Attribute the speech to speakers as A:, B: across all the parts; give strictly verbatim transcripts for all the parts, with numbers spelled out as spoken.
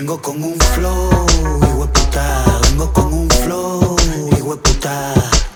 A: Vengo con un flow, hijo de puta. Vengo con un flow, hijo de puta.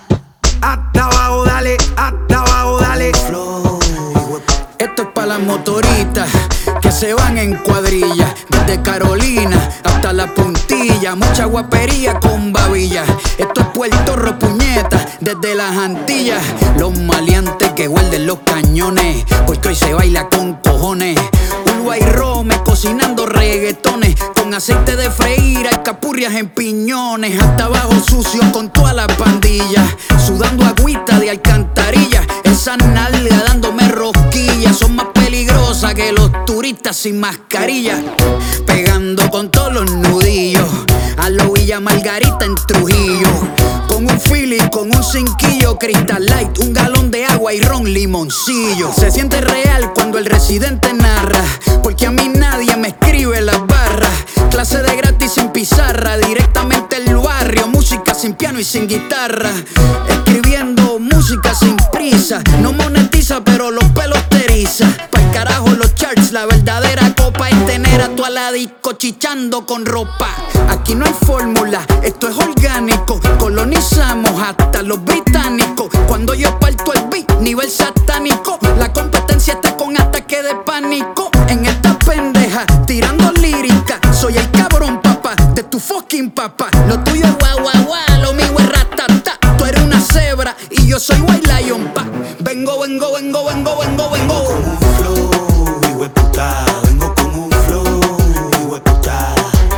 B: Hasta abajo, dale, hasta abajo, dale.
A: Flow, hijo de puta.
C: Esto es pa' las motoritas que se van en cuadrilla, desde Carolina hasta la puntilla. Mucha guapería con babilla. Esto es Puerto Rico, puñeta, desde las Antillas. Los maleantes que guarden los cañones, porque hoy se baila con cojones. Uruguay Rome cocinando reggaetones, con aceite de freír, alcapurrias en piñones. Hasta abajo sucio con toda la pandilla, sudando agüita de alcantarilla. Esa nalga dándome rosquillas, son más peligrosas que los turistas sin mascarilla. Pegando con todos los nudillos, a lo Villa Margarita en Trujillo. Con un Philly, con un cinquillo, Crystal Light, un galón de agua y ron limoncillo. Se siente real cuando el residente narra, porque a mí nadie me escribe las barras. Clase de gratis sin pizarra, directamente el barrio. Música sin piano y sin guitarra, escribiendo música sin prisa. No monetiza pero los pelos te eriza. Pa'l carajo los charts, la verdadera copa es tener a tu aladico chichando con ropa. Aquí no hay fórmula, esto es orgánico. Colonizamos hasta los británicos. Cuando yo parto el beat, nivel satánico. La competencia está con ataque de pánico. En esta pendeja, tirando lírica. Soy el cabrón, papá, de tu fucking papá. Lo tuyo es guau, guau, guau, lo mío es ratata. Tú eres una cebra y yo soy white lion, pa. Vengo, vengo, vengo, vengo, vengo, vengo.
A: Con un flow, hijo de puta. Vengo con un flow, hijo de puta.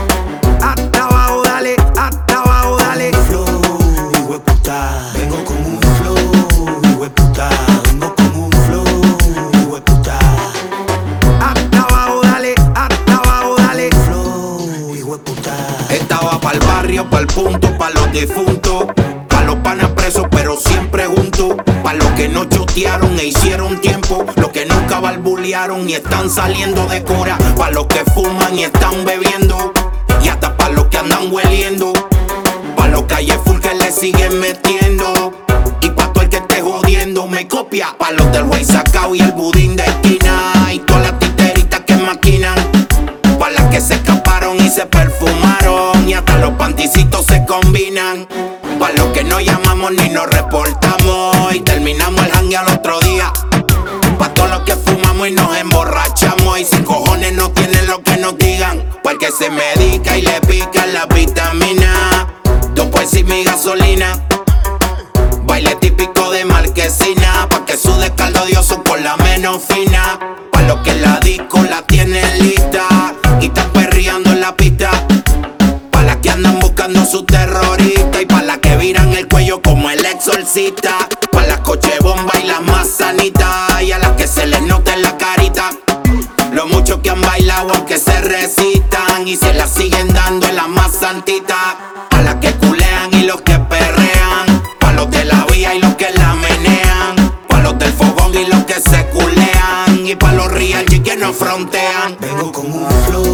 B: Hasta abajo, dale, hasta abajo, dale.
A: Flow, hijo de puta. Vengo con un flow, hijo de puta. Vengo con un flow, hijo de puta.
B: Hasta abajo, dale, hasta abajo, dale.
A: Flow, hijo de puta.
D: Estaba pa'l barrio, pa'l punto, pa' los difuntos, pa' los panas presos pero siempre juntos, pa' los que no chotearon e hicieron tiempo, los que nunca balbulearon y están saliendo de cura, pa' los que fuman y están bebiendo, y hasta pa' los que andan hueliendo, pa' los calles full que le siguen metiendo, y pa' todo el que esté jodiendo me copia, pa' los del güey sacao y el budín de esquina, y todas las titeritas que maquinan, pa' las que se escaparon y se perfumaron, y hasta los panticitos se combinan, pa' los que no llamamos ni nos reportamos, y terminamos el jangue al otro día, pa' todos los que fumamos y nos emborrachamos, y sin cojones no tienen lo que nos digan, pa' el que se medica y le pica la vitamina, dos pues y mi gasolina, baile típico de Marquesina, pa' que sude caldo odioso con la menos fina, pa' los que la disco la tienen lista y están perreando en la pista, pa' las que andan buscando su terrorista, y pa' las que viran el cuello como el exorcista, pa' las coche bomba y las más sanitas, y a las que se les nota en la carita lo mucho que han bailado aunque se resistan, y se las siguen dando en la más santita, a las que culean y los que perrean, pa' los de la vía y los que la menean, pa' los del fogón y los que se culean, y pa' los real G que no frontean.
A: Vengo con un flow,